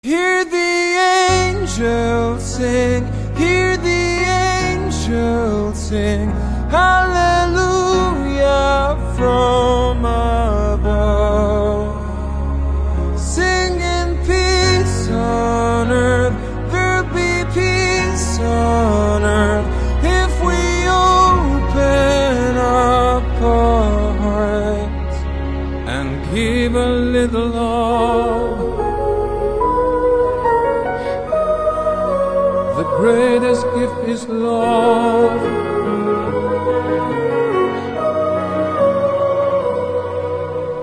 Hear the angels sing, hear the angels sing, hallelujah from above. Singing peace on earth, there'll be peace on earth, if we open up our hearts and give a little love. The greatest gift is love.